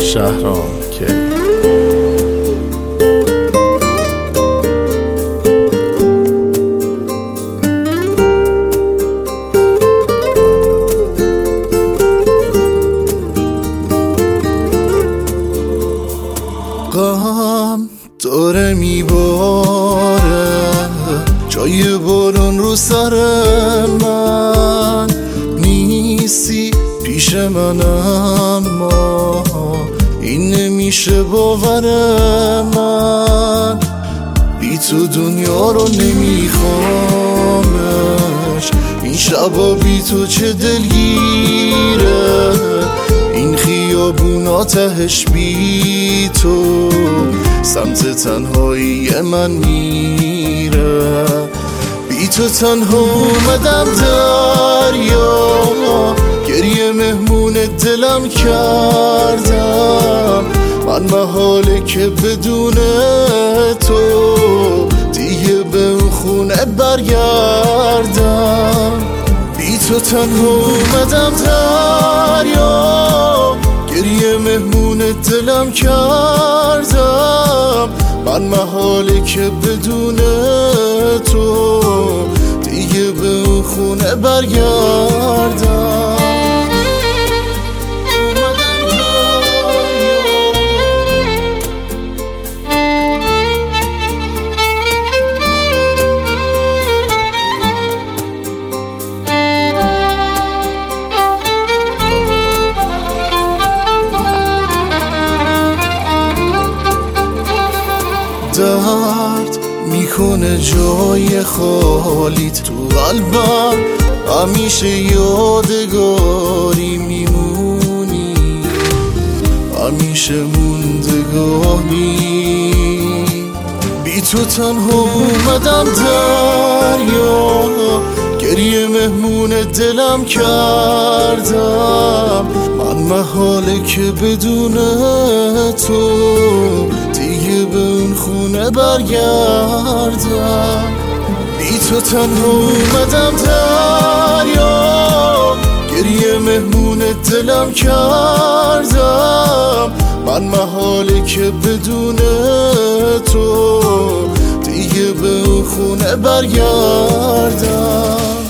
شهرام که غم داره میباره جای بارون رو سر من نیستی پیش من، اما این نمیشه باور من. بی تو دنیا رو نمیخوامش، این شبا بی تو چه دلگیره، این خیابونا تهش بی تو سمت تنهایی من میره. بی تو تنها اومدم دریا، گریه مهمون دلم کردم. من محاله که بدون تو دیگه به اون خونه برگردم. بی تو تنها اومدم دریا، گریه مهمون دلم کردم. من محاله که بدون تو دیگه به اون خونه برگردم. درد میکنه جای خالیت تو قلبم، همیشه یادگاری میمونی، همیشه موندگاری. بی تو تنها اومدم دریا، گریه مهمون دلم کردم. من محاله که بدون تو دیگه به اون خونه برگردم. بی تو تنها اومدم دریا، گریه مهمون دلم کردم. من محاله که بدون تو دیگه به اون خونه برگردم.